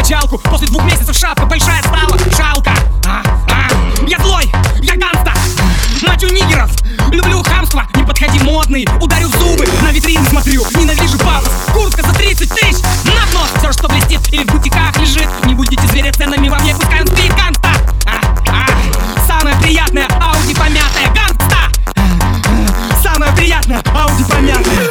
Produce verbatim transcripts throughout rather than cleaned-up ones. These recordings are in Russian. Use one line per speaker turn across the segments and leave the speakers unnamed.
мочалку. После двух месяцев шапка большая стала, жалко. а, а. Я злой, я ганста, мочу нигеров, люблю хамство. Не подходи, модный, ударю в зубы, на витрины смотрю, ненавижу пафос. Куртка за тридцать тысяч, на нос. Все, что блестит или в бутиках лежит. Не будете зверя ценами во мне, пускай он спит, ганста. а, а. Самое приятное, Ауди помятая, ганста. Самое приятное, Ауди помятая.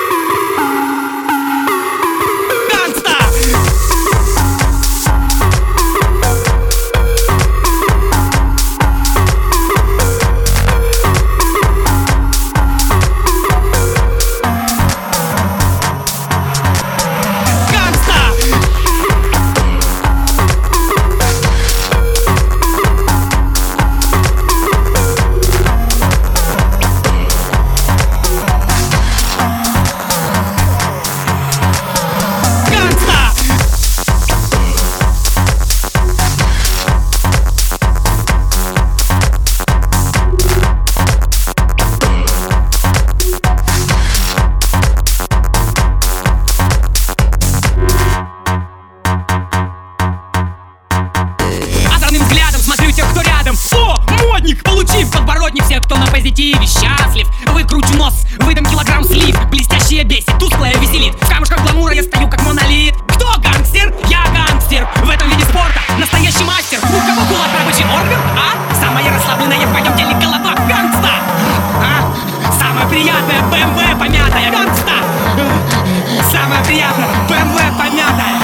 Получив подбородник, всех, кто на позитиве счастлив. Выкручу нос, выдам килограмм слив. Блестящее бесит, тусклое веселит. В камушках гламура я стою как монолит. Кто гангстер? Я гангстер. В этом виде спорта настоящий мастер. У кого кулак рабочий орган? А? Самая расслабленная в моем теле голова. Гангста. А? Самое приятное бэ эм вэ помятая. Гангста. Самое приятное бэ эм вэ помятая.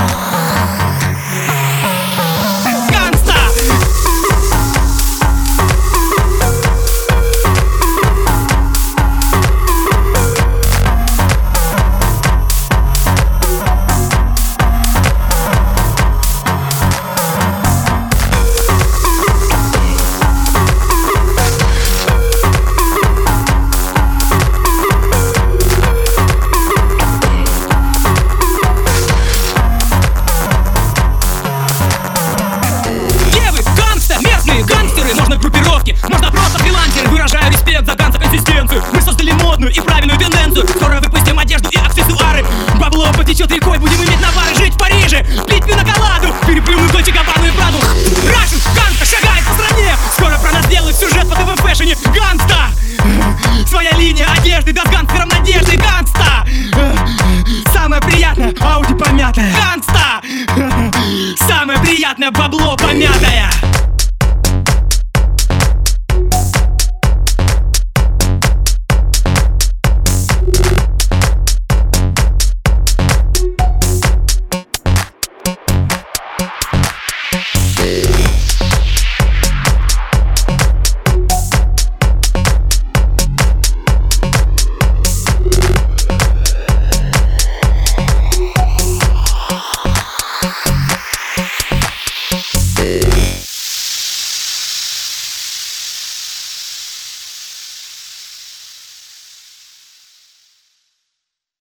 Можно группировки, можно просто фрилансеры. Выражаю респект за ганца консистенцию. Мы создали модную и правильную тенденцию. Скоро выпустим одежду и аксессуары. Бабло потечет рекой, будем иметь навары. Жить в Париже, пить пиноколаду, переплюнуть Дольче Габбану и Праду. Рашен, ганста шагает по стране. Скоро про нас делают сюжет по ТВ фэшне. Ганста! Своя линия одежды даст гангстерам надежды. Ганста! Самое приятное, Ауди помятая. Ганста! Самое приятное, бабло